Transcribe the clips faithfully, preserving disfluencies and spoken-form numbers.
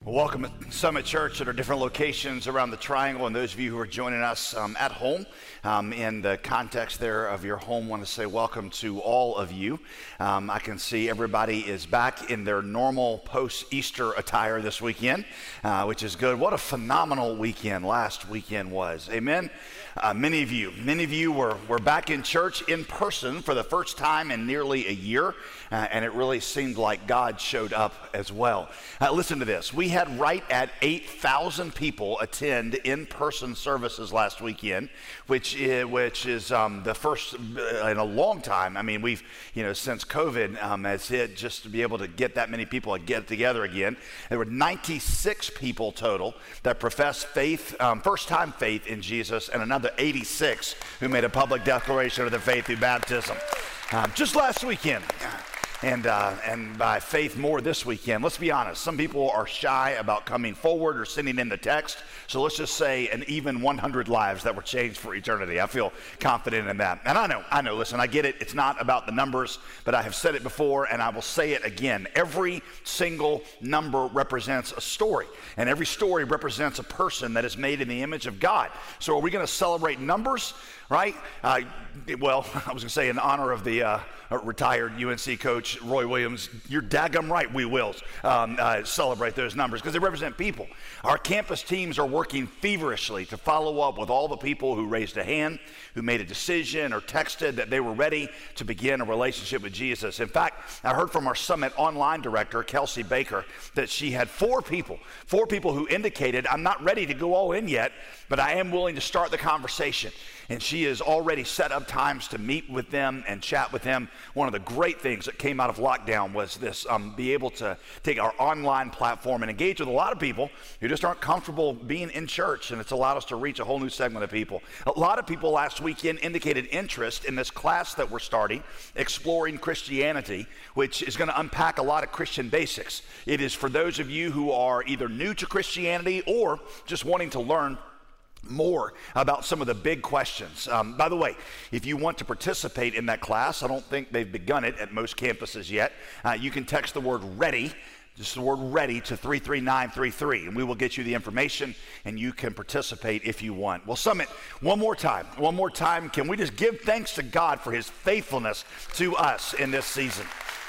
Welcome at Summit Church at our different locations around the Triangle, and those of you who are joining us um, at home. Um, in the context there of your home, I want to say welcome to all of you. Um, I can see everybody is back in their normal post-Easter attire this weekend, uh, which is good. What a phenomenal weekend last weekend was. Amen. Uh, many of you, many of you were, were back in church in person for the first time in nearly a year, uh, and it really seemed like God showed up as well. Uh, listen to this. We had right at eight thousand people attend in-person services last weekend, which is, which is um, the first in a long time. I mean, we've, you know, since COVID um, has hit, just to be able to get that many people to get together again. There were ninety-six people total that professed faith, um, first-time faith in Jesus, and another eighty-six who made a public declaration of their faith through baptism. Um, just last weekend. And uh, and by faith more this weekend. Let's be honest, some people are shy about coming forward or sending in the text. So let's just say an even one hundred lives that were changed for eternity. I feel confident in that. And I know, I know, listen, I get it. It's not about the numbers, but I have said it before and I will say it again. Every single number represents a story, and every story represents a person that is made in the image of God. So are we going to celebrate numbers, right? Uh, well, I was going to say in honor of the uh, retired U N C coach, Roy Williams, you're daggum right, we will um, uh, celebrate those numbers because they represent people. Our campus teams are working feverishly to follow up with all the people who raised a hand, who made a decision or texted that they were ready to begin a relationship with Jesus. In fact, I heard from our Summit online director, Kelsey Baker, that she had four people, four people who indicated, I'm not ready to go all in yet, but I am willing to start the conversation. And she has already set up times to meet with them and chat with them. One of the great things that came out of lockdown was this, um, be able to take our online platform and engage with a lot of people who just aren't comfortable being in church, and it's allowed us to reach a whole new segment of people. A lot of people last weekend indicated interest in this class that we're starting, Exploring Christianity, which is going to unpack a lot of Christian basics. It is for those of you who are either new to Christianity or just wanting to learn more about some of the big questions. Um, by the way, if you want to participate in that class, I don't think they've begun it at most campuses yet. Uh, you can text the word READY, just the word READY, to three three nine three three, and we will get you the information and you can participate if you want. Well, Summit, one more time, one more time, can we just give thanks to God for his faithfulness to us in this season?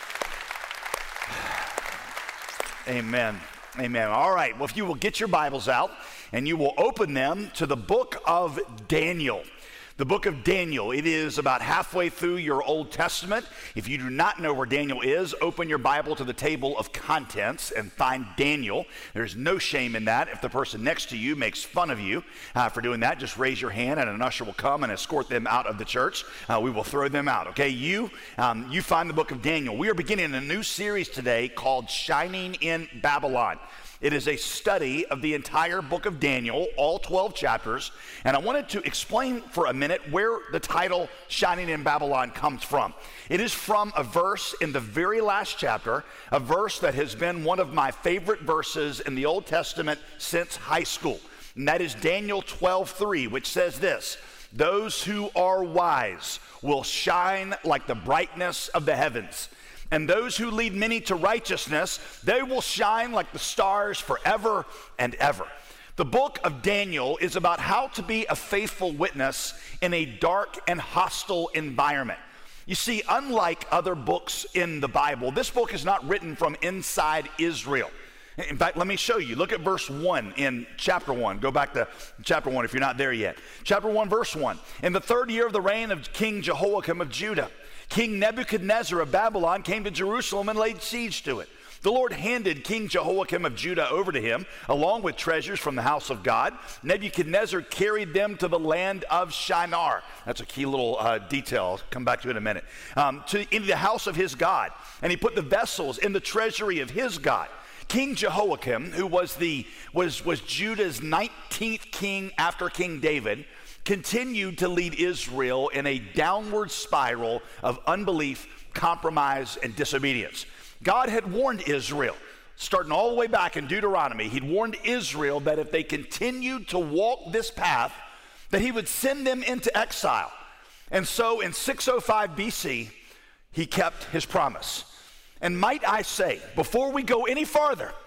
Amen. Amen. All right. Well, if you will get your Bibles out and you will open them to the book of Daniel. The book of Daniel. It is about halfway through your Old Testament. If you do not know where Daniel is, open your Bible to the table of contents and find Daniel. There's no shame in that. If the person next to you makes fun of you uh, for doing that, just raise your hand and an usher will come and escort them out of the church. Uh, we will throw them out, okay? You, um, you find the book of Daniel. We are beginning a new series today called Shining in Babylon. It is a study of the entire book of Daniel, all twelve chapters, and I wanted to explain for a minute where the title Shining in Babylon comes from. It is from a verse in the very last chapter, a verse that has been one of my favorite verses in the Old Testament since high school, and that is Daniel twelve three, which says this: "Those who are wise will shine like the brightness of the heavens. And those who lead many to righteousness, they will shine like the stars forever and ever." The book of Daniel is about how to be a faithful witness in a dark and hostile environment. You see, unlike other books in the Bible, this book is not written from inside Israel. In fact, let me show you. Look at verse one in chapter one. Go back to chapter one if you're not there yet. Chapter one, verse one. "In the third year of the reign of King Jehoiakim of Judah, King Nebuchadnezzar of Babylon came to Jerusalem and laid siege to it. The Lord handed King Jehoiakim of Judah over to him, along with treasures from the house of God. Nebuchadnezzar carried them to the land of Shinar." That's a key little uh, detail. I'll come back to it in a minute. Um, to, into the house of his God. And he put the vessels in the treasury of his God. King Jehoiakim, who was, the, was, was Judah's nineteenth king after King David, continued to lead Israel in a downward spiral of unbelief, compromise, and disobedience. God had warned Israel, starting all the way back in Deuteronomy, he'd warned Israel that if they continued to walk this path, that he would send them into exile. And so in six oh five B C, he kept his promise. And might I say, before we go any farther,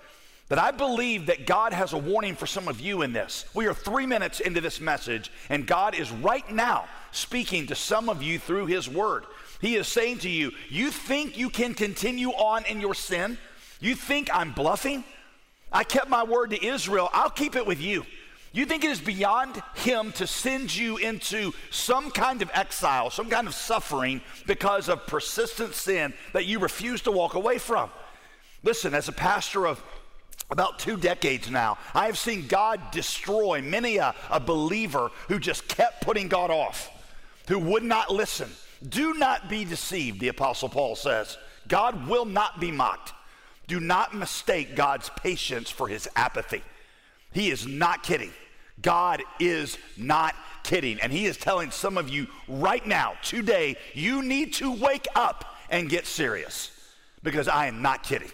that I believe that God has a warning for some of you in this. We are three minutes into this message, and God is right now speaking to some of you through his word. He is saying to you, you think you can continue on in your sin? You think I'm bluffing? I kept my word to Israel. I'll keep it with you. You think it is beyond him to send you into some kind of exile, some kind of suffering because of persistent sin that you refuse to walk away from? Listen, as a pastor of about two decades now, I have seen God destroy many a, a believer who just kept putting God off, who would not listen. Do not be deceived, the Apostle Paul says. God will not be mocked. Do not mistake God's patience for his apathy. He is not kidding. God is not kidding. And he is telling some of you right now, today, you need to wake up and get serious, because I am not kidding.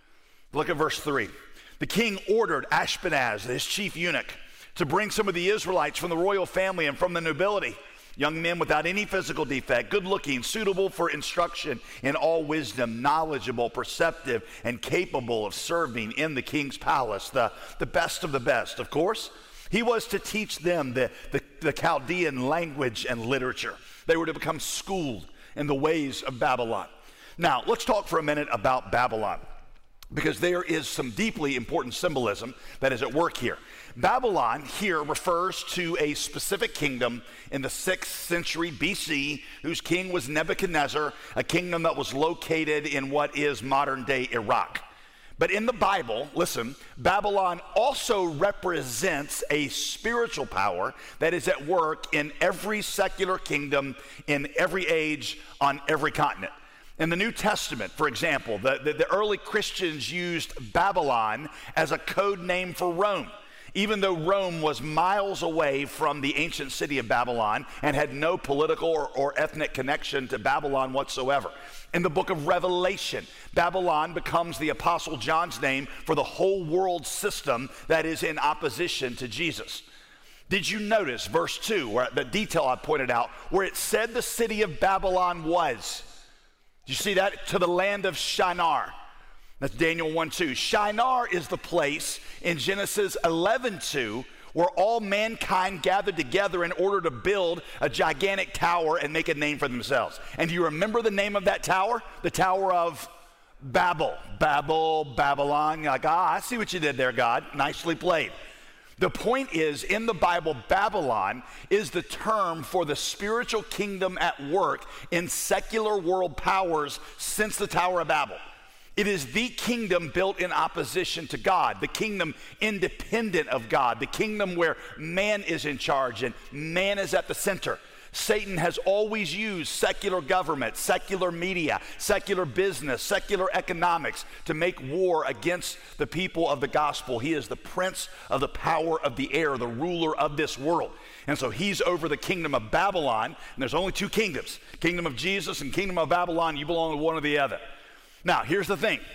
Look at verse three. The king ordered Ashpenaz, his chief eunuch, to bring some of the Israelites from the royal family and from the nobility, young men without any physical defect, good looking, suitable for instruction in all wisdom, knowledgeable, perceptive, and capable of serving in the king's palace, the, the best of the best, of course. He was to teach them the, the, the Chaldean language and literature. They were to become schooled in the ways of Babylon. Now, let's talk for a minute about Babylon, because there is some deeply important symbolism that is at work here. Babylon here refers to a specific kingdom in the sixth century B C, whose king was Nebuchadnezzar, a kingdom that was located in what is modern-day Iraq. But in the Bible, listen, Babylon also represents a spiritual power that is at work in every secular kingdom, in every age, on every continent. In the New Testament, for example, the, the, the early Christians used Babylon as a code name for Rome, even though Rome was miles away from the ancient city of Babylon and had no political or, or ethnic connection to Babylon whatsoever. In the book of Revelation, Babylon becomes the Apostle John's name for the whole world system that is in opposition to Jesus. Did you notice verse two, where the detail I pointed out, where it said the city of Babylon was? You see that? To the land of Shinar. That's Daniel one two. Shinar is the place in Genesis eleven two where all mankind gathered together in order to build a gigantic tower and make a name for themselves. And do you remember the name of that tower? The Tower of Babel. Babel, Babylon. You're like, ah, I see what you did there, God. Nicely played. The point is, in the Bible, Babylon is the term for the spiritual kingdom at work in secular world powers since the Tower of Babel. It is the kingdom built in opposition to God, the kingdom independent of God, the kingdom where man is in charge and man is at the center. Satan has always used secular government, secular media, secular business, secular economics to make war against the people of the gospel. He is the prince of the power of the air, the ruler of this world. And so he's over the kingdom of Babylon, and there's only two kingdoms, kingdom of Jesus and kingdom of Babylon. You belong to one or the other. Now, here's the thing.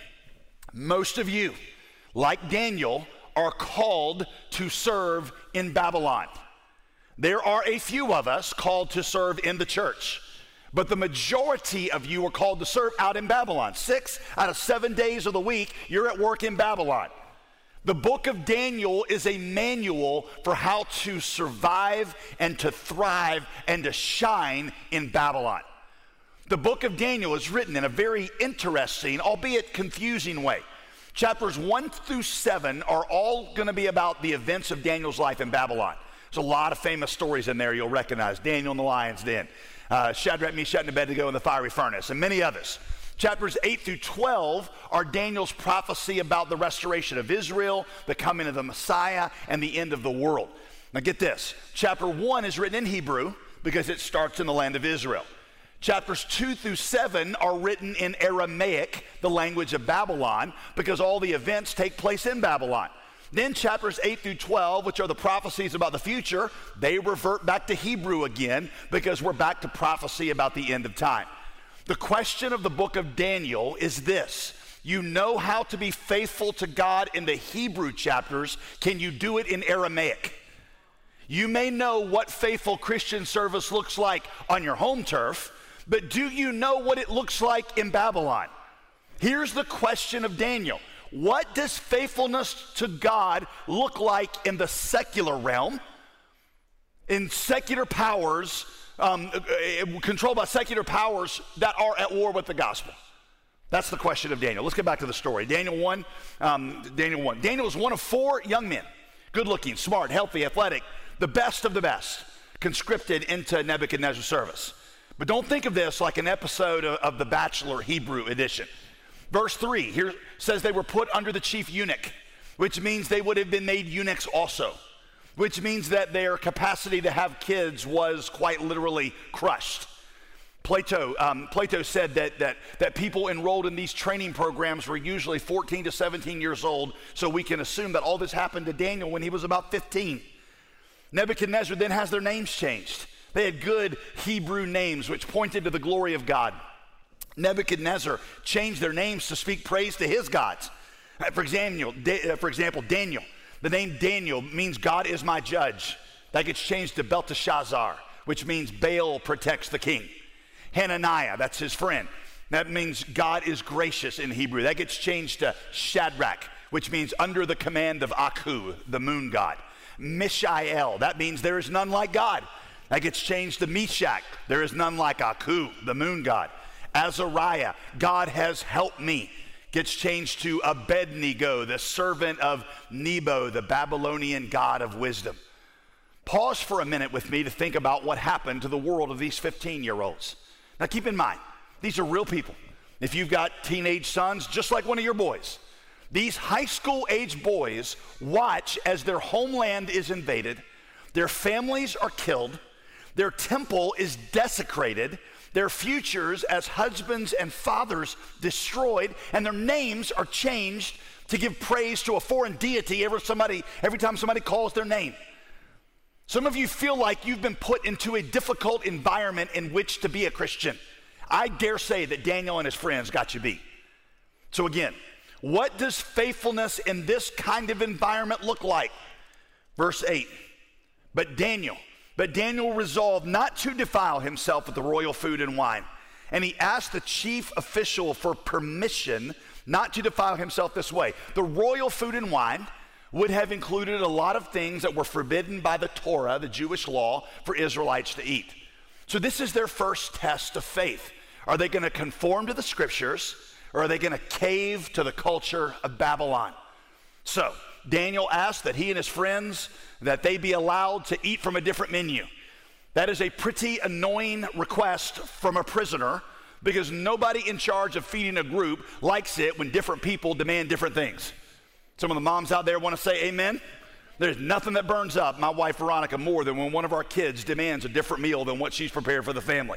Most of you, like Daniel, are called to serve in Babylon. There are a few of us called to serve in the church, but the majority of you are called to serve out in Babylon. Six out of seven days of the week, you're at work in Babylon. The book of Daniel is a manual for how to survive and to thrive and to shine in Babylon. The book of Daniel is written in a very interesting, albeit confusing way. Chapters one through seven are all going to be about the events of Daniel's life in Babylon. There's a lot of famous stories in there you'll recognize. Daniel in the lion's den, uh, Shadrach, Meshach, and Abednego in the fiery furnace, and many others. Chapters eight through twelve are Daniel's prophecy about the restoration of Israel, the coming of the Messiah, and the end of the world. Now get this. Chapter one is written in Hebrew because it starts in the land of Israel. Chapters two through seven are written in Aramaic, the language of Babylon, because all the events take place in Babylon. Then chapters eight through twelve, which are the prophecies about the future, they revert back to Hebrew again because we're back to prophecy about the end of time. The question of the book of Daniel is this. You know how to be faithful to God in the Hebrew chapters. Can you do it in Aramaic? You may know what faithful Christian service looks like on your home turf, but do you know what it looks like in Babylon? Here's the question of Daniel. What does faithfulness to God look like in the secular realm, in secular powers, um, controlled by secular powers that are at war with the gospel? That's the question of Daniel. Let's get back to the story. Daniel one, um, Daniel one. Daniel was one of four young men, good looking, smart, healthy, athletic, the best of the best, conscripted into Nebuchadnezzar's service. But don't think of this like an episode of, of The Bachelor Hebrew edition. Verse three here says they were put under the chief eunuch, which means they would have been made eunuchs also, which means that their capacity to have kids was quite literally crushed. Plato, um, Plato said that, that, that people enrolled in these training programs were usually fourteen to seventeen years old, so we can assume that all this happened to Daniel when he was about fifteen. Nebuchadnezzar then has their names changed. They had good Hebrew names which pointed to the glory of God. Nebuchadnezzar changed their names to speak praise to his gods. For example, for example, Daniel. The name Daniel means God is my judge. That gets changed to Belteshazzar, which means Baal protects the king. Hananiah, that's his friend. That means God is gracious in Hebrew. That gets changed to Shadrach, which means under the command of Aku, the moon god. Mishael, that means there is none like God. That gets changed to Meshach. There is none like Aku, the moon god. Azariah, God has helped me, gets changed to Abednego, the servant of Nebo, the Babylonian god of wisdom. Pause for a minute with me to think about what happened to the world of these fifteen-year-olds. Now keep in mind, these are real people. If you've got teenage sons, just like one of your boys, these high school age boys watch as their homeland is invaded, their families are killed, their temple is desecrated, their futures as husbands and fathers destroyed, and their names are changed to give praise to a foreign deity every, somebody, every time somebody calls their name. Some of you feel like you've been put into a difficult environment in which to be a Christian. I dare say that Daniel and his friends got you beat. So again, what does faithfulness in this kind of environment look like? Verse eight, but Daniel, but Daniel resolved not to defile himself with the royal food and wine. And he asked the chief official for permission not to defile himself this way. The royal food and wine would have included a lot of things that were forbidden by the Torah, the Jewish law, for Israelites to eat. So this is their first test of faith. Are they going to conform to the scriptures, or are they going to cave to the culture of Babylon? So Daniel asked that he and his friends, that they be allowed to eat from a different menu. That is a pretty annoying request from a prisoner, because nobody in charge of feeding a group likes it when different people demand different things. Some of the moms out there want to say amen. There's nothing that burns up my wife Veronica more than when one of our kids demands a different meal than what she's prepared for the family.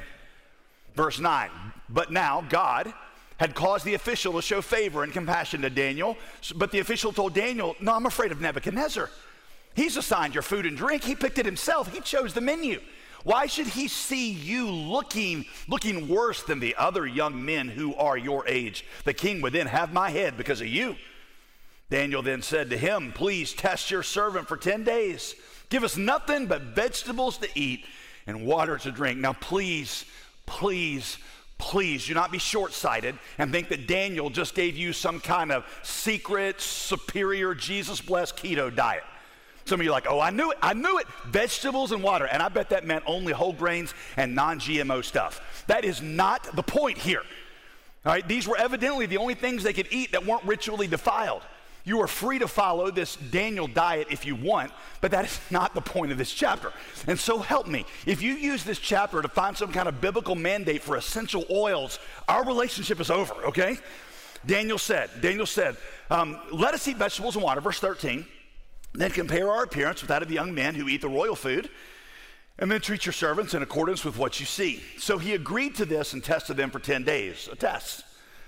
Verse nine, but now God had caused the official to show favor and compassion to Daniel, but the official told Daniel, no, I'm afraid of Nebuchadnezzar. He's assigned your food and drink. He picked it himself. He chose the menu. Why should he see you looking, looking worse than the other young men who are your age? The king would then have my head because of you. Daniel then said to him, please test your servant for ten days. Give us nothing but vegetables to eat and water to drink. Now please, please, please do not be short-sighted and think that Daniel just gave you some kind of secret, superior, Jesus-blessed keto diet. Some of you are like, oh, I knew it, I knew it, vegetables and water. And I bet that meant only whole grains and non-G M O stuff. That is not the point here. All right, these were evidently the only things they could eat that weren't ritually defiled. You are free to follow this Daniel diet if you want, but that is not the point of this chapter. And so help me, if you use this chapter to find some kind of biblical mandate for essential oils, our relationship is over, okay? Daniel said, Daniel said, um, let us eat vegetables and water, verse thirteen, then compare our appearance with that of the young men who eat the royal food, and then treat your servants in accordance with what you see. So he agreed to this and tested them for ten days, a test.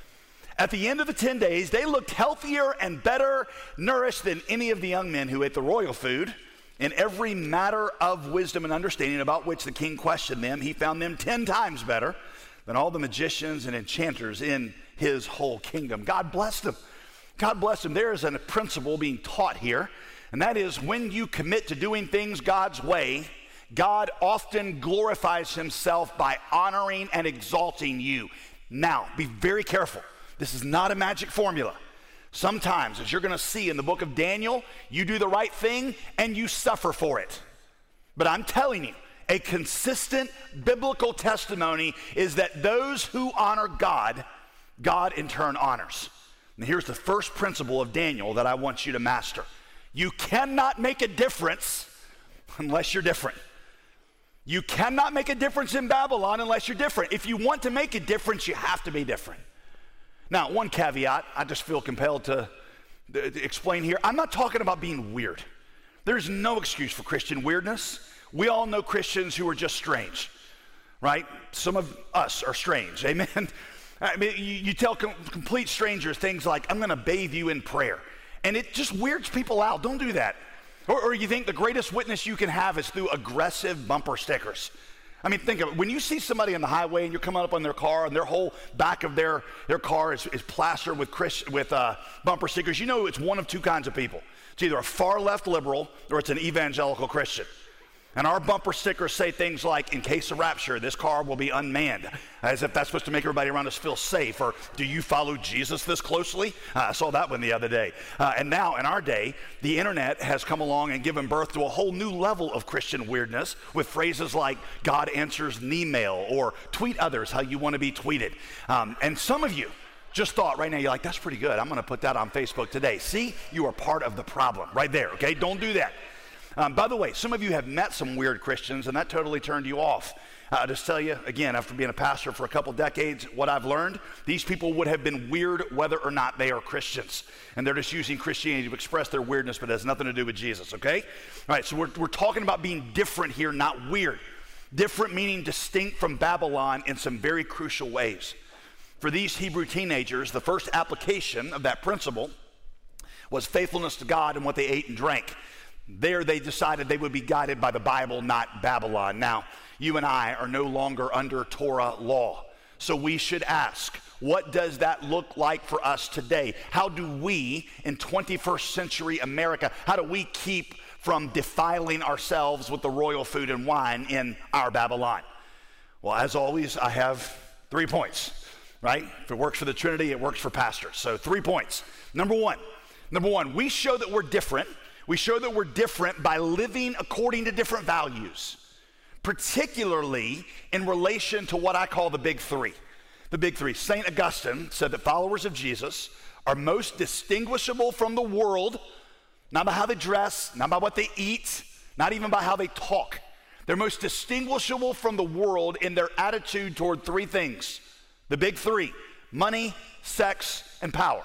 At the end of the ten days, they looked healthier and better nourished than any of the young men who ate the royal food. In every matter of wisdom and understanding about which the king questioned them, he found them ten times better than all the magicians and enchanters in his whole kingdom. God blessed them. God bless them. There is a principle being taught here, and that is when you commit to doing things God's way, God often glorifies himself by honoring and exalting you. Now, be very careful. This is not a magic formula. Sometimes, as you're going to see in the book of Daniel, you do the right thing and you suffer for it. But I'm telling you, a consistent biblical testimony is that those who honor God, God in turn honors. And here's the first principle of Daniel that I want you to master. You cannot make a difference unless you're different. You cannot make a difference in Babylon unless you're different. If you want to make a difference, you have to be different. Now, one caveat I just feel compelled to, to explain here. I'm not talking about being weird. There's no excuse for Christian weirdness. We all know Christians who are just strange, right? Some of us are strange, amen? I mean, you, you tell com- complete strangers things like, I'm going to bathe you in prayer. And it just weirds people out. Don't do that. Or, or you think the greatest witness you can have is through aggressive bumper stickers. I mean, think of it. When you see somebody on the highway and you're coming up on their car and their whole back of their, their car is, is plastered with, Chris, with uh, bumper stickers, you know it's one of two kinds of people. It's either a far left liberal or it's an evangelical Christian. And our bumper stickers say things like, in case of rapture, this car will be unmanned, as if that's supposed to make everybody around us feel safe. Or, do you follow Jesus this closely? Uh, I saw that one the other day. Uh, and now, in our day, the internet has come along and given birth to a whole new level of Christian weirdness with phrases like, God answers an email, or tweet others how you want to be tweeted. Um, and some of you just thought right now, you're like, that's pretty good. I'm going to put that on Facebook today. See, you are part of the problem right there, okay? Don't do that. Um, by the way, some of you have met some weird Christians, and that totally turned you off. Uh, I'll just tell you, again, after being a pastor for a couple decades, what I've learned, these people would have been weird whether or not they are Christians. And they're just using Christianity to express their weirdness, but it has nothing to do with Jesus, okay? All right, so we're, we're talking about being different here, not weird. Different meaning distinct from Babylon in some very crucial ways. For these Hebrew teenagers, the first application of that principle was faithfulness to God and what they ate and drank. There they decided they would be guided by the Bible, not Babylon. Now, you and I are no longer under Torah law. So we should ask, what does that look like for us today? How do we, in twenty-first century America, how do we keep from defiling ourselves with the royal food and wine in our Babylon? Well, as always, I have three points, right? If it works for the Trinity, it works for pastors. So three points. Number one, number one, we show that we're different. We show that we're different by living according to different values, particularly in relation to what I call the big three. The big three. Saint Augustine said that followers of Jesus are most distinguishable from the world, not by how they dress, not by what they eat, not even by how they talk. They're most distinguishable from the world in their attitude toward three things. The big three: money, sex, and power.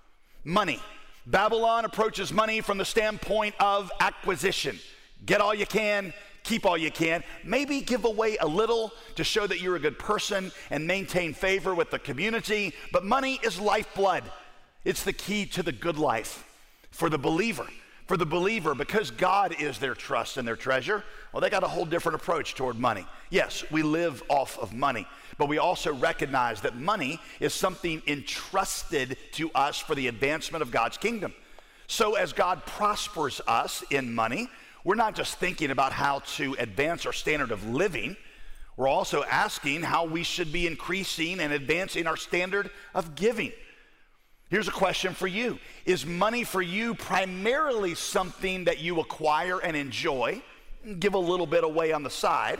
Money. Babylon approaches money from the standpoint of acquisition. Get all you can, keep all you can. Maybe give away a little to show that you're a good person and maintain favor with the community. But money is lifeblood. It's the key to the good life for the believer. For the believer, because God is their trust and their treasure, well, they got a whole different approach toward money. Yes, we live off of money, but we also recognize that money is something entrusted to us for the advancement of God's kingdom. So as God prospers us in money, we're not just thinking about how to advance our standard of living, we're also asking how we should be increasing and advancing our standard of giving. Here's a question for you. Is money for you primarily something that you acquire and enjoy, and give a little bit away on the side?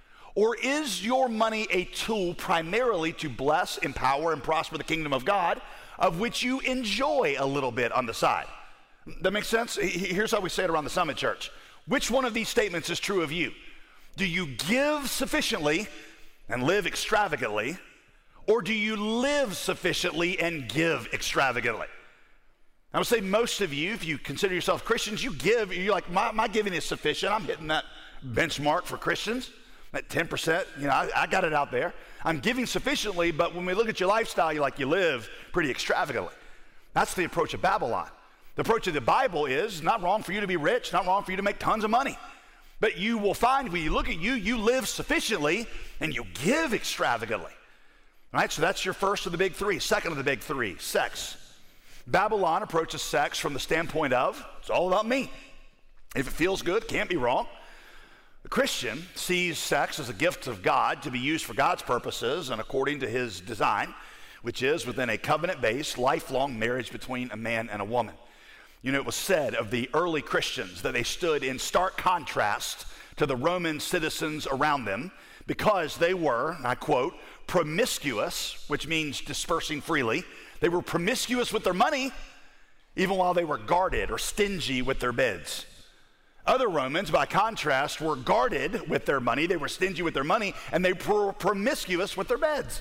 Or is your money a tool primarily to bless, empower, and prosper the kingdom of God, of which you enjoy a little bit on the side? That makes sense? Here's how we say it around the Summit Church. Which one of these statements is true of you? Do you give sufficiently and live extravagantly? Or do you live sufficiently and give extravagantly? I would say most of you, if you consider yourself Christians, you give, you're like, my, my giving is sufficient. I'm hitting that benchmark for Christians, that ten percent, you know, I, I got it out there. I'm giving sufficiently, but when we look at your lifestyle, you're like, you live pretty extravagantly. That's the approach of Babylon. The approach of the Bible is not wrong for you to be rich, not wrong for you to make tons of money. But you will find when you look at you, you live sufficiently and you give extravagantly. All right, so that's your first of the big three. Second of the big three, sex. Babylon approaches sex from the standpoint of, it's all about me. If it feels good, can't be wrong. The Christian sees sex as a gift of God to be used for God's purposes and according to his design. which is within a covenant-based, lifelong marriage between a man and a woman. You know, it was said of the early Christians that they stood in stark contrast to the Roman citizens around them because they were, and I quote, promiscuous, which means dispersing freely. They were promiscuous with their money, even while they were guarded or stingy with their beds. Other Romans, by contrast, were guarded with their money. They were stingy with their money, and they were promiscuous with their beds.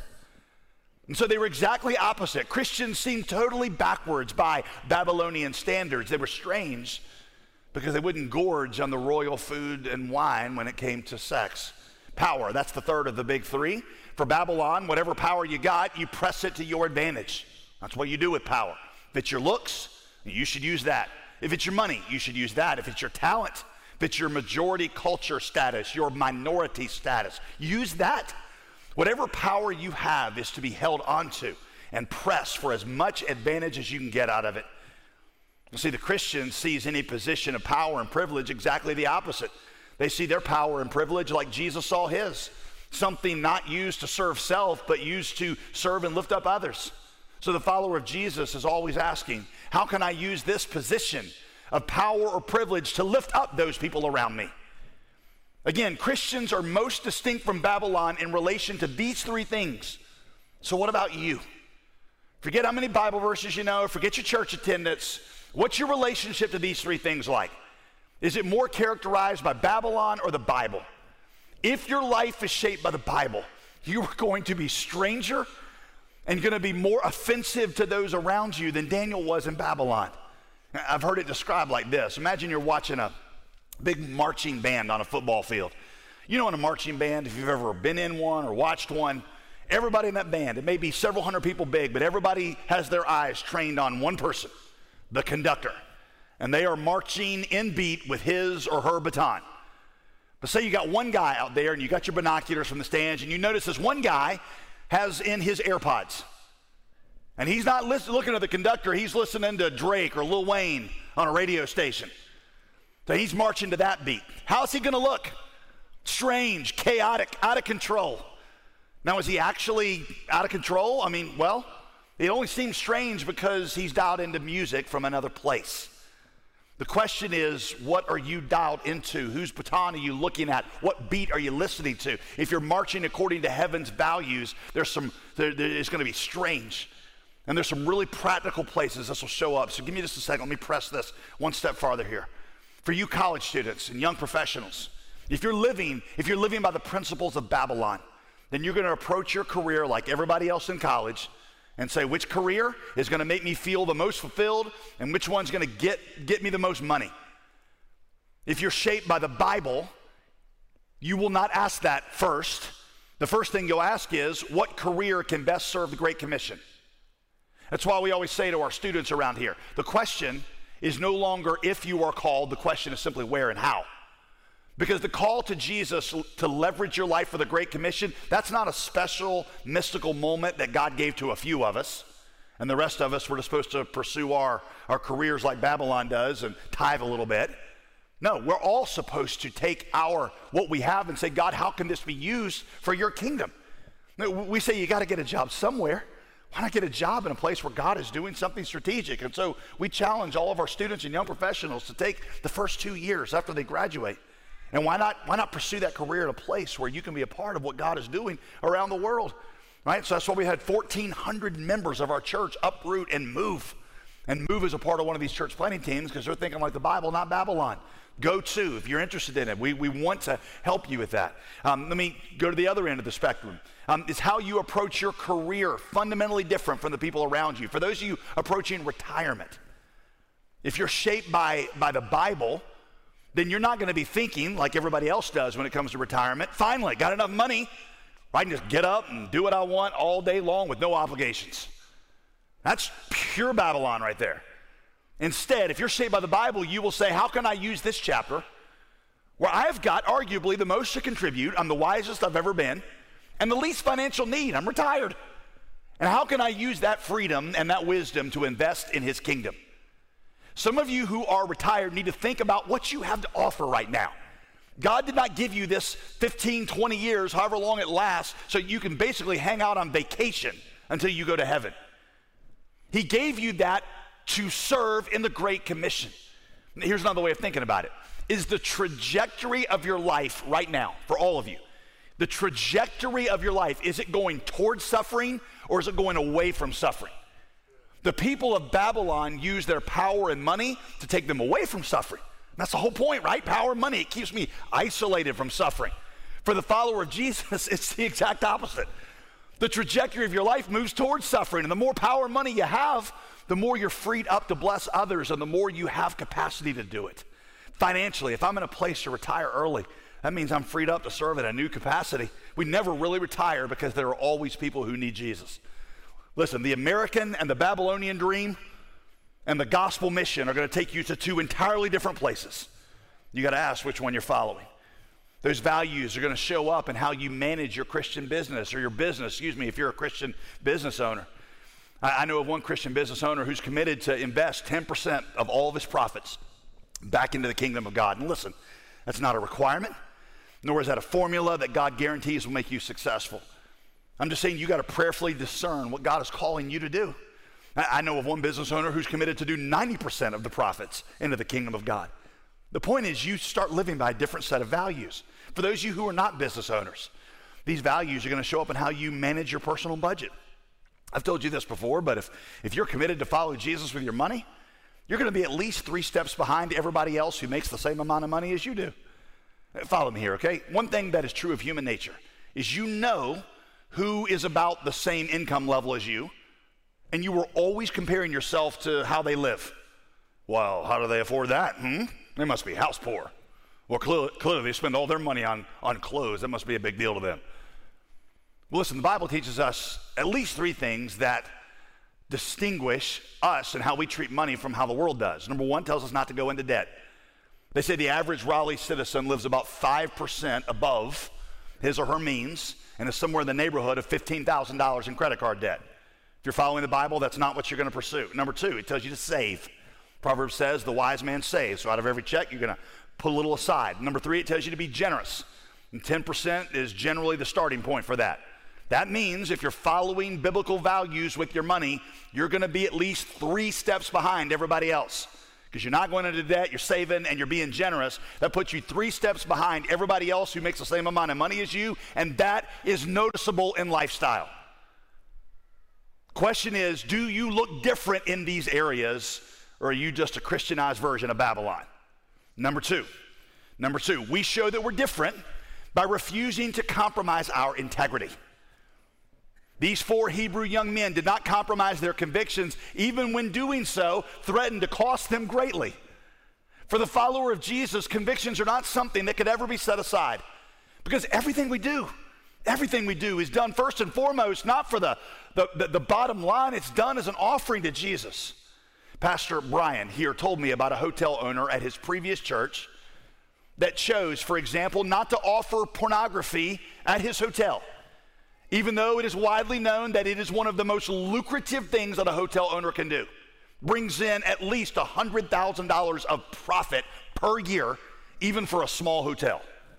And so they were exactly opposite. Christians seemed totally backwards by Babylonian standards. They were strange because they wouldn't gorge on the royal food and wine when it came to sex. Power, that's the third of the big three. For Babylon, whatever power you got, you press it to your advantage. That's what you do with power. If it's your looks, you should use that. If it's your money, you should use that. If it's your talent, if it's your majority culture status, your minority status, use that. Whatever power you have is to be held onto and pressed for as much advantage as you can get out of it. You see, the Christian sees any position of power and privilege exactly the opposite. They see their power and privilege like Jesus saw his, something not used to serve self, but used to serve and lift up others. So the follower of Jesus is always asking, how can I use this position of power or privilege to lift up those people around me? Again, Christians are most distinct from Babylon in relation to these three things. So what about you? Forget how many Bible verses you know, forget your church attendance. What's your relationship to these three things like? Is it more characterized by Babylon or the Bible? If your life is shaped by the Bible, you are going to be stranger and going to be more offensive to those around you than Daniel was in Babylon. I've heard it described like this. Imagine you're watching a big marching band on a football field. You know, in a marching band, if you've ever been in one or watched one, everybody in that band, it may be several hundred people big, but everybody has their eyes trained on one person, the conductor. And they are marching in beat with his or her baton. But say you got one guy out there and you got your binoculars from the stands and you notice this one guy has in his AirPods. And he's not listen, looking at the conductor, he's listening to Drake or Lil Wayne on a radio station. So he's marching to that beat. How's he gonna look? Strange, chaotic, out of control. Now, is he actually out of control? I mean, well, it only seems strange because he's dialed into music from another place. The question is, what are you dialed into? Whose baton are you looking at? What beat are you listening to? If you're marching according to heaven's values, there's some, there, there, it's gonna be strange. And there's some really practical places this will show up. So give me just a second, let me press this one step farther here. For you college students and young professionals, if you're living, if you're living by the principles of Babylon, then you're gonna approach your career like everybody else in college and say, which career is gonna make me feel the most fulfilled and which one's gonna get, get me the most money? If you're shaped by the Bible, you will not ask that first. The first thing you'll ask is, what career can best serve the Great Commission? That's why we always say to our students around here, the question is no longer if you are called, the question is simply where and how. Because the call to Jesus to leverage your life for the Great Commission, that's not a special mystical moment that God gave to a few of us. And the rest of us were supposed to pursue our, our careers like Babylon does and tithe a little bit. No, we're all supposed to take our, what we have and say, God, how can this be used for your kingdom? We say you gotta get a job somewhere. Why not get a job in a place where God is doing something strategic? And so we challenge all of our students and young professionals to take the first two years after they graduate. And why not, why not pursue that career in a place where you can be a part of what God is doing around the world, right? So that's why we had fourteen hundred members of our church uproot and move. And move as a part of one of these church planting teams because they're thinking like the Bible, not Babylon. Go to, if you're interested in it. We, we want to help you with that. Um, let me go to the other end of the spectrum. Um, is how you approach your career fundamentally different from the people around you? For those of you approaching retirement, if you're shaped by, by the Bible, then you're not gonna be thinking like everybody else does when it comes to retirement. Finally, got enough money, I can just get up and do what I want all day long with no obligations. That's pure Babylon right there. Instead, if you're shaped by the Bible, you will say, how can I use this chapter where I've got arguably the most to contribute, I'm the wisest I've ever been, and the least financial need, I'm retired. And how can I use that freedom and that wisdom to invest in his kingdom? Some of you who are retired need to think about what you have to offer right now. God did not give you this fifteen, twenty years, however long it lasts, so you can basically hang out on vacation. until you go to heaven. He gave you that to serve in the Great Commission. Here's another way of thinking about it. Is the trajectory of your life right now, for all of you, the trajectory of your life, is it going towards suffering or is it going away from suffering? The people of Babylon use their power and money to take them away from suffering. That's the whole point, right? Power and money, it keeps me isolated from suffering. For the follower of Jesus, it's the exact opposite. The trajectory of your life moves towards suffering, and the more power and money you have, the more you're freed up to bless others, and the more you have capacity to do it. Financially, if I'm in a place to retire early, that means I'm freed up to serve at a new capacity. We never really retire because there are always people who need Jesus. Listen, the American and the Babylonian dream and the gospel mission are going to take you to two entirely different places. You got to ask which one you're following. Those values are going to show up in how you manage your Christian business or your business, excuse me, if you're a Christian business owner. I, I know of one Christian business owner who's committed to invest ten percent of all of his profits back into the kingdom of God. And listen, that's not a requirement, nor is that a formula that God guarantees will make you successful. I'm just saying you got to prayerfully discern what God is calling you to do. I know of one business owner who's committed to do ninety percent of the profits into the kingdom of God. The point is you start living by a different set of values. For those of you who are not business owners, these values are going to show up in how you manage your personal budget. I've told you this before, but if, if you're committed to follow Jesus with your money, you're going to be at least three steps behind everybody else who makes the same amount of money as you do. Follow me here, okay? One thing that is true of human nature is you know who is about the same income level as you, and you are always comparing yourself to how they live. Well, how do they afford that? Hmm? They must be house poor. Well, clearly, clearly they spend all their money on, on clothes. That must be a big deal to them. Well, listen, the Bible teaches us at least three things that distinguish us and how we treat money from how the world does. Number one, tells us not to go into debt. They say the average Raleigh citizen lives about five percent above his or her means and is somewhere in the neighborhood of fifteen thousand dollars in credit card debt. If you're following the Bible, that's not what you're going to pursue. Number two, it tells you to save. Proverbs says the wise man saves. So out of every check, you're going to put a little aside. Number three, it tells you to be generous. And ten percent is generally the starting point for that. That means if you're following biblical values with your money, you're going to be at least three steps behind everybody else. Because you're not going into debt, you're saving, and you're being generous. That puts you three steps behind everybody else who makes the same amount of money as you, and that is noticeable in lifestyle. Question is, do you look different in these areas, or are you just a Christianized version of Babylon? Number two, number two, we show that we're different by refusing to compromise our integrity. These four Hebrew young men did not compromise their convictions, even when doing so threatened to cost them greatly. For the follower of Jesus, convictions are not something that could ever be set aside, because everything we do, everything we do is done first and foremost, not for the, the, the, the bottom line. It's done as an offering to Jesus. Pastor Brian here told me about a hotel owner at his previous church that chose, for example, not to offer pornography at his hotel, even though it is widely known that it is one of the most lucrative things that a hotel owner can do. Brings in at least one hundred thousand dollars of profit per year, even for a small hotel.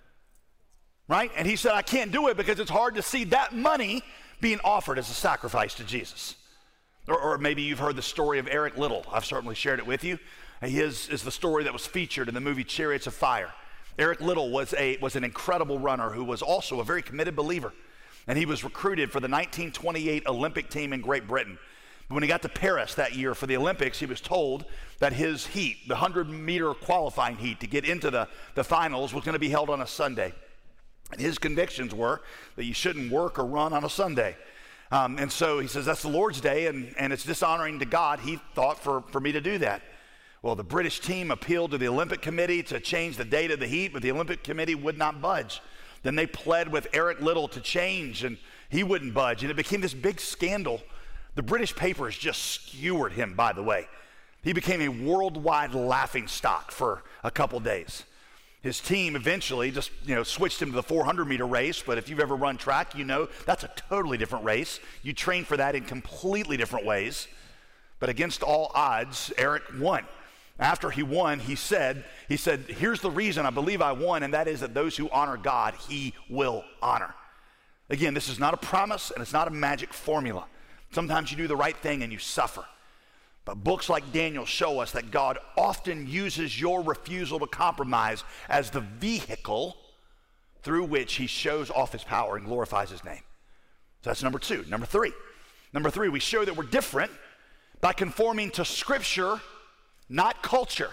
Right? And he said, I can't do it because it's hard to see that money being offered as a sacrifice to Jesus. Or, or maybe you've heard the story of Eric Liddell. I've certainly shared it with you. His is the story that was featured in the movie Chariots of Fire. Eric Liddell was, a, was an incredible runner who was also a very committed believer. And he was recruited for the nineteen twenty-eight Olympic team in Great Britain. But when he got to Paris that year for the Olympics, he was told that his heat, the one hundred meter qualifying heat to get into the, the finals, was going to be held on a Sunday. And his convictions were that you shouldn't work or run on a Sunday. Um, and so he says, that's the Lord's day, and, and it's dishonoring to God, he thought, for, for me to do that. Well, the British team appealed to the Olympic Committee to change the date of the heat, but the Olympic Committee would not budge. Then they pled with Eric Liddell to change, and he wouldn't budge, and it became this big scandal. The British papers just skewered him, by the way. He became a worldwide laughingstock for a couple days. His team eventually just, you know, switched him to the four hundred meter race, but if you've ever run track, you know that's a totally different race. You train for that in completely different ways. But against all odds, Eric won. After he won, he said, he said, here's the reason I believe I won, and that is that those who honor God, he will honor. Again, this is not a promise, and it's not a magic formula. Sometimes you do the right thing and you suffer. But books like Daniel show us that God often uses your refusal to compromise as the vehicle through which he shows off his power and glorifies his name. So that's number two. Number three. Number three, we show that we're different by conforming to Scripture, not culture.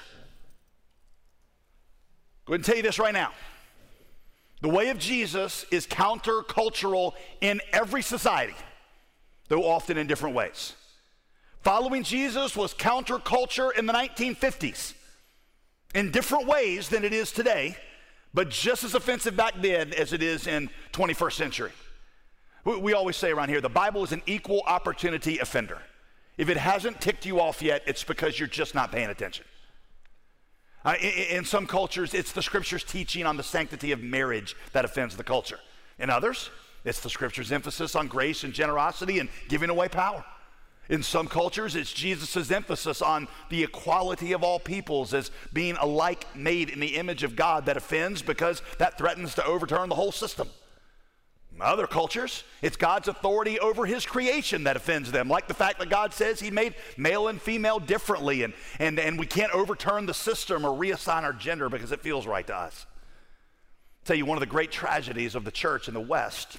Go ahead and tell you this right now. The way of Jesus is countercultural in every society, though often in different ways. Following Jesus was counterculture in the nineteen fifties in different ways than it is today, but just as offensive back then as it is in twenty-first century. We, we always say around here, the Bible is an equal opportunity offender. If it hasn't ticked you off yet, it's because you're just not paying attention. Uh, in, in some cultures, it's the Scripture's teaching on the sanctity of marriage that offends the culture. In others, it's the Scripture's emphasis on grace and generosity and giving away power. In some cultures, it's Jesus' emphasis on the equality of all peoples as being alike made in the image of God that offends because that threatens to overturn the whole system. In other cultures, it's God's authority over his creation that offends them, like the fact that God says he made male and female differently, and, and, and we can't overturn the system or reassign our gender because it feels right to us. I'll tell you, one of the great tragedies of the church in the West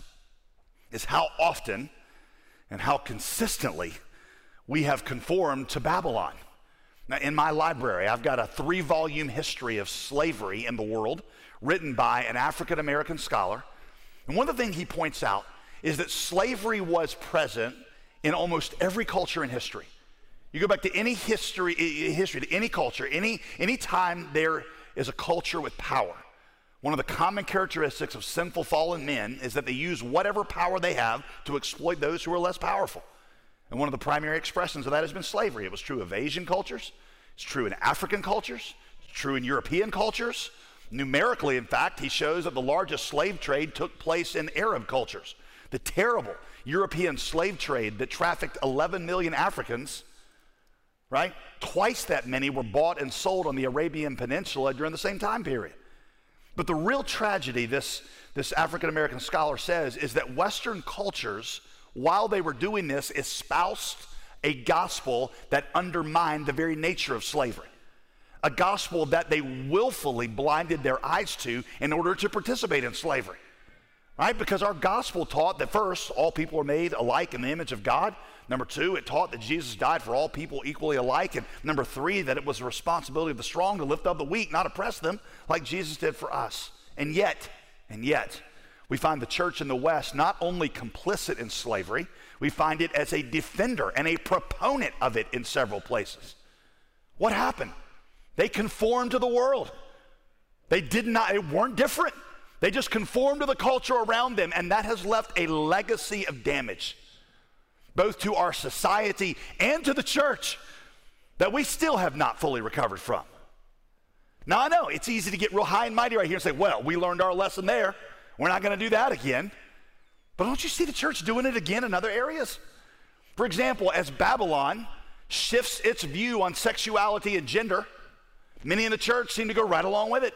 is how often and how consistently we have conformed to Babylon. Now, in my library, I've got a three-volume history of slavery in the world written by an African-American scholar. And one of the things he points out is that slavery was present in almost every culture in history. You go back to any history, history to any culture, any, any time there is a culture with power. One of the common characteristics of sinful fallen men is that they use whatever power they have to exploit those who are less powerful. And one of the primary expressions of that has been slavery. It was true of Asian cultures. It's true in African cultures. It's true in European cultures. Numerically, in fact, he shows that the largest slave trade took place in Arab cultures. The terrible European slave trade that trafficked eleven million Africans, right? Twice that many were bought and sold on the Arabian Peninsula during the same time period. But the real tragedy, this, this African-American scholar says, is that Western cultures, while they were doing this, espoused a gospel that undermined the very nature of slavery. A gospel that they willfully blinded their eyes to in order to participate in slavery. Right? Because our gospel taught that first, all people are made alike in the image of God. Number two, it taught that Jesus died for all people equally alike. And number three, that it was the responsibility of the strong to lift up the weak, not oppress them, like Jesus did for us. And yet, and yet, we find the church in the West not only complicit in slavery, we find it as a defender and a proponent of it in several places. What happened? They conformed to the world. They did not, they weren't different. They just conformed to the culture around them, and that has left a legacy of damage, both to our society and to the church, that we still have not fully recovered from. Now, I know it's easy to get real high and mighty right here and say, well, we learned our lesson there. We're not going to do that again. But don't you see the church doing it again in other areas? For example, as Babylon shifts its view on sexuality and gender, many in the church seem to go right along with it.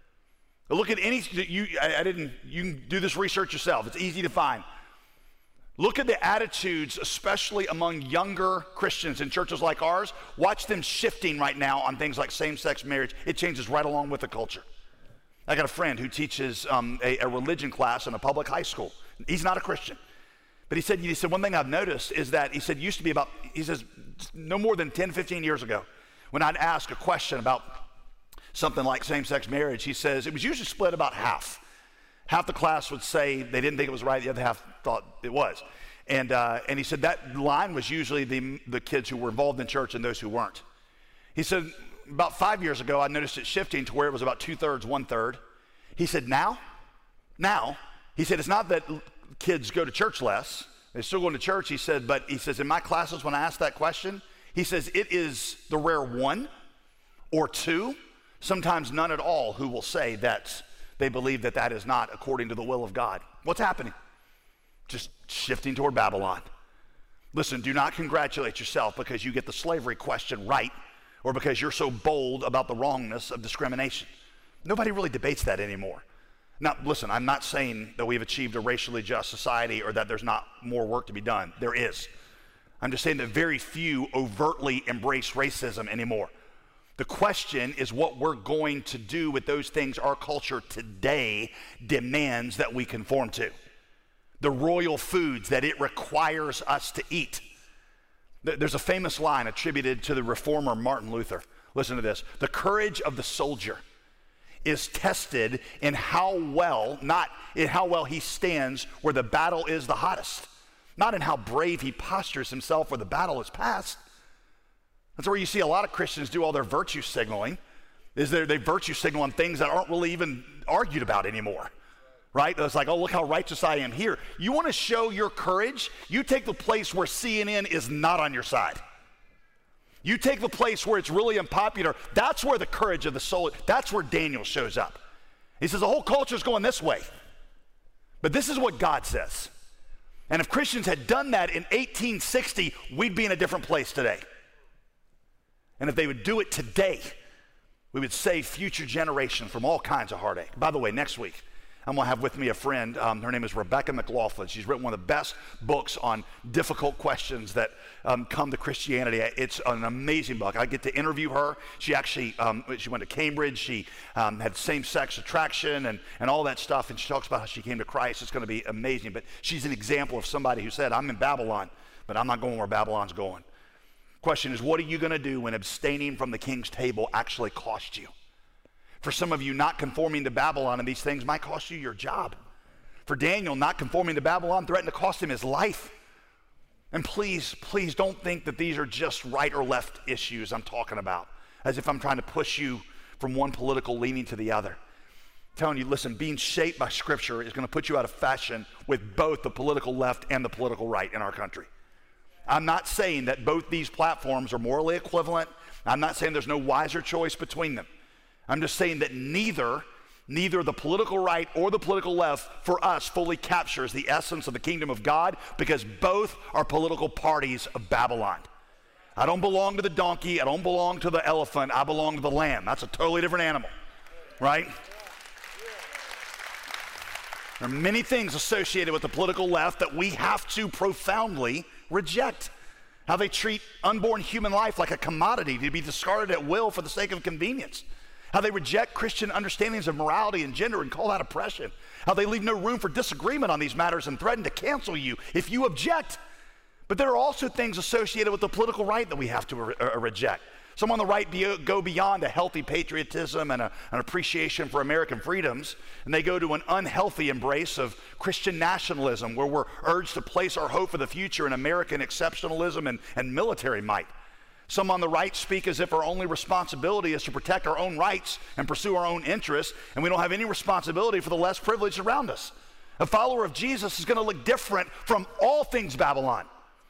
Look at any, you, I, I didn't, you can do this research yourself. It's easy to find. Look at the attitudes, especially among younger Christians in churches like ours. Watch them shifting right now on things like same-sex marriage. It changes right along with the culture. I got a friend who teaches um, a, a religion class in a public high school. He's not a Christian. But he said, he said, one thing I've noticed is that, he said, it used to be about, he says, no more than ten, fifteen years ago, when I'd ask a question about something like same-sex marriage, he says, it was usually split about half. Half the class would say they didn't think it was right, the other half thought it was. And, uh, and he said that line was usually the, the kids who were involved in church and those who weren't. He said, about five years ago, I noticed it shifting to where it was about two-thirds, one-third. He said, now, now, he said, it's not that kids go to church less. They're still going to church, he said, but he says, in my classes, when I ask that question, he says, it is the rare one or two, sometimes none at all, who will say that they believe that that is not according to the will of God. What's happening? Just shifting toward Babylon. Listen, do not congratulate yourself because you get the slavery question right or because you're so bold about the wrongness of discrimination. Nobody really debates that anymore. Now, listen, I'm not saying that we've achieved a racially just society or that there's not more work to be done. There is. I'm just saying that very few overtly embrace racism anymore. The question is what we're going to do with those things our culture today demands that we conform to. The royal foods that it requires us to eat. There's a famous line attributed to the reformer Martin Luther. Listen to this. The courage of the soldier is tested in how well, not in how well he stands where the battle is the hottest, not in how brave he postures himself where the battle is past. That's where you see a lot of Christians do all their virtue signaling, is they virtue signal on things that aren't really even argued about anymore, right? It's like, oh, look how righteous I am here. You want to show your courage? You take the place where C N N is not on your side. You take the place where it's really unpopular. That's where the courage of the soul, that's where Daniel shows up. He says the whole culture is going this way. But this is what God says. And if Christians had done that in eighteen sixty, we'd be in a different place today. And if they would do it today, we would save future generations from all kinds of heartache. By the way, next week, I'm going to have with me a friend. Um, her name is Rebecca McLaughlin. She's written one of the best books on difficult questions that um, come to Christianity. It's an amazing book. I get to interview her. She actually, um, she went to Cambridge. She um, had same-sex attraction and, and all that stuff, and she talks about how she came to Christ. It's going to be amazing. But she's an example of somebody who said, I'm in Babylon, but I'm not going where Babylon's going. Question is, what are you going to do when abstaining from the king's table actually costs you? For some of you, not conforming to Babylon and these things might cost you your job. For Daniel, not conforming to Babylon threatened to cost him his life. And please, please don't think that these are just right or left issues I'm talking about, as if I'm trying to push you from one political leaning to the other. I'm telling you, listen, being shaped by Scripture is going to put you out of fashion with both the political left and the political right in our country. I'm not saying that both these platforms are morally equivalent. I'm not saying there's no wiser choice between them. I'm just saying that neither, neither the political right or the political left for us fully captures the essence of the kingdom of God, because both are political parties of Babylon. I don't belong to the donkey. I don't belong to the elephant. I belong to the lamb. That's a totally different animal, right? There are many things associated with the political left that we have to profoundly reject. How they treat unborn human life like a commodity to be discarded at will for the sake of convenience. How they reject Christian understandings of morality and gender and call that oppression. How they leave no room for disagreement on these matters and threaten to cancel you if you object. But there are also things associated with the political right that we have to re- uh, reject. Some on the right be, go beyond a healthy patriotism and a, an appreciation for American freedoms, and they go to an unhealthy embrace of Christian nationalism, where we're urged to place our hope for the future in American exceptionalism and, and military might. Some on the right speak as if our only responsibility is to protect our own rights and pursue our own interests, and we don't have any responsibility for the less privileged around us. A follower of Jesus is going to look different from all things Babylon.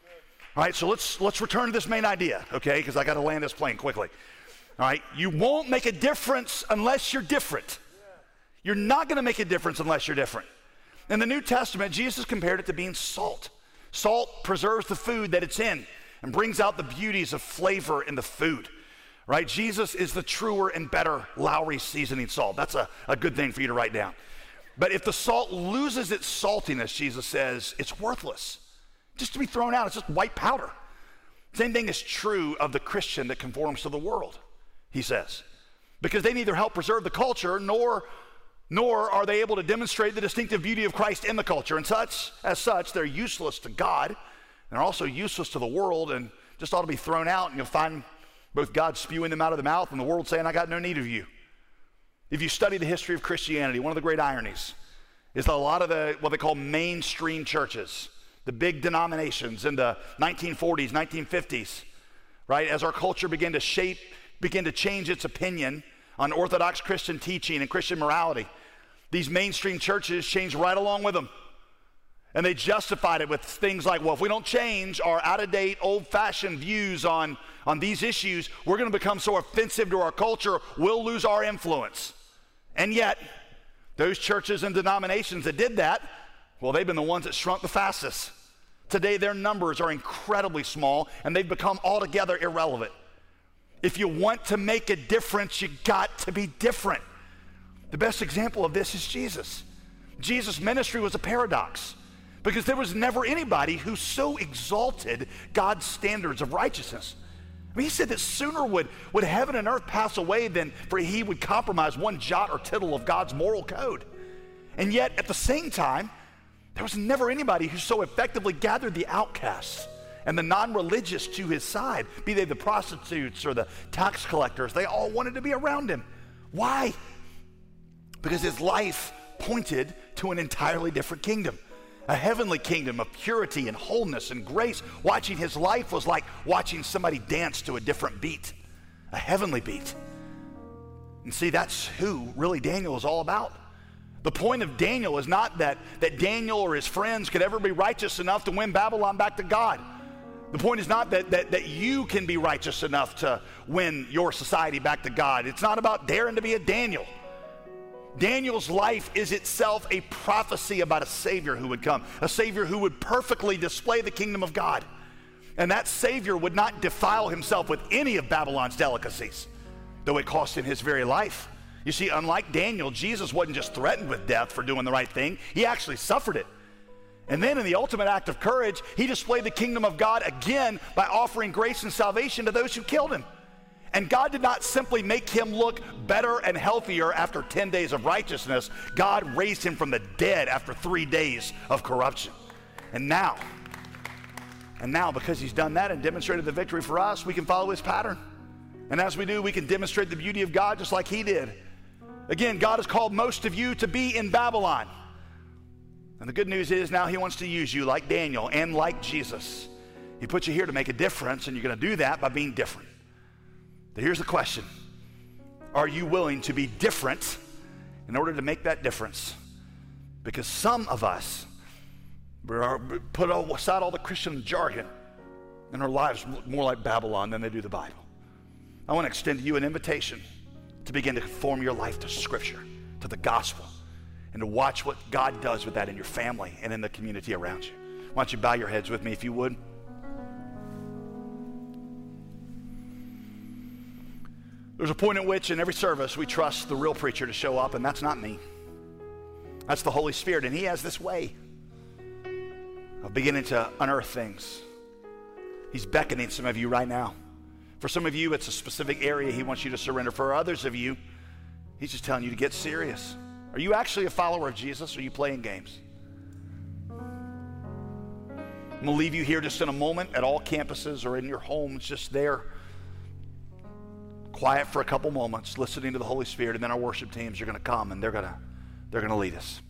All right, so let's let's return to this main idea, okay, because I got to land this plane quickly. All right, you won't make a difference unless you're different. You're not going to make a difference unless you're different. In the New Testament, Jesus compared it to being salt. Salt preserves the food that it's in and brings out the beauties of flavor in the food, right? Jesus is the truer and better Lowry seasoning salt. That's a, a good thing for you to write down. But if the salt loses its saltiness, Jesus says, it's worthless. Just to be thrown out, it's just white powder. Same thing is true of the Christian that conforms to the world, he says, because they neither help preserve the culture nor, nor are they able to demonstrate the distinctive beauty of Christ in the culture. And such, as such, they're useless to God. They're also useless to the world and just ought to be thrown out, and you'll find both God spewing them out of the mouth and the world saying, I got no need of you. If you study the history of Christianity, one of the great ironies is that a lot of the, what they call mainstream churches, the big denominations in the nineteen forties, nineteen fifties, right, as our culture began to shape, began to change its opinion on Orthodox Christian teaching and Christian morality, these mainstream churches changed right along with them. And they justified it with things like, well, if we don't change our out-of-date, old-fashioned views on, on these issues, we're going to become so offensive to our culture, we'll lose our influence. And yet, those churches and denominations that did that, well, they've been the ones that shrunk the fastest. Today, their numbers are incredibly small, and they've become altogether irrelevant. If you want to make a difference, you got to be different. The best example of this is Jesus. Jesus' ministry was a paradox. Because there was never anybody who so exalted God's standards of righteousness. I mean, he said that sooner would, would heaven and earth pass away than for he would compromise one jot or tittle of God's moral code. And yet, at the same time, there was never anybody who so effectively gathered the outcasts and the non-religious to his side, be they the prostitutes or the tax collectors. They all wanted to be around him. Why? Because his life pointed to an entirely different kingdom, a heavenly kingdom of purity and wholeness and grace. Watching his life was like watching somebody dance to a different beat, a heavenly beat. And see, that's who really Daniel is all about. The point of Daniel is not that, that Daniel or his friends could ever be righteous enough to win Babylon back to God. The point is not that, that, that you can be righteous enough to win your society back to God. It's not about daring to be a Daniel. Daniel's life is itself a prophecy about a Savior who would come, a Savior who would perfectly display the kingdom of God. And that Savior would not defile himself with any of Babylon's delicacies, though it cost him his very life. You see, unlike Daniel, Jesus wasn't just threatened with death for doing the right thing. He actually suffered it. And then in the ultimate act of courage, he displayed the kingdom of God again by offering grace and salvation to those who killed him. And God did not simply make him look better and healthier after ten days of righteousness. God raised him from the dead after three days of corruption. And now, and now because he's done that and demonstrated the victory for us, we can follow his pattern. And as we do, we can demonstrate the beauty of God just like he did. Again, God has called most of you to be in Babylon. And the good news is now he wants to use you like Daniel and like Jesus. He put you here to make a difference, and you're going to do that by being different. But here's the question. Are you willing to be different in order to make that difference? Because some of us put aside all the Christian jargon, and our lives look more like Babylon than they do the Bible. I want to extend to you an invitation to begin to conform your life to Scripture, to the gospel, and to watch what God does with that in your family and in the community around you. Why don't you bow your heads with me if you would? There's a point at which in every service we trust the real preacher to show up, and that's not me. That's the Holy Spirit, and he has this way of beginning to unearth things. He's beckoning some of you right now. For some of you, it's a specific area he wants you to surrender. For others of you, he's just telling you to get serious. Are you actually a follower of Jesus, or are you playing games? I'm going to leave you here just in a moment at all campuses or in your homes, just there, quiet for a couple moments, listening to the Holy Spirit, and then our worship teams are going to come and they're going to they're going to lead us.